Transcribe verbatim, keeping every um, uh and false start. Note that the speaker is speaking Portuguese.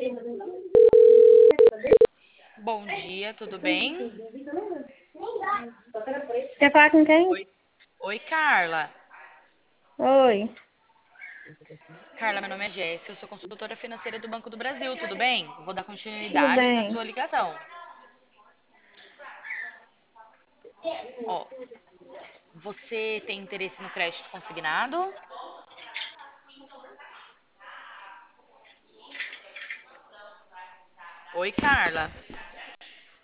Bom dia, tudo bem? Quer falar com quem? Oi, oi, Carla. Oi, Carla, meu nome é Jéssica, eu sou consultora financeira do Banco do Brasil, tudo bem? Vou dar tudo continuidade na bem? sua ligação. Ó, você tem interesse no crédito consignado? Oi, Carla.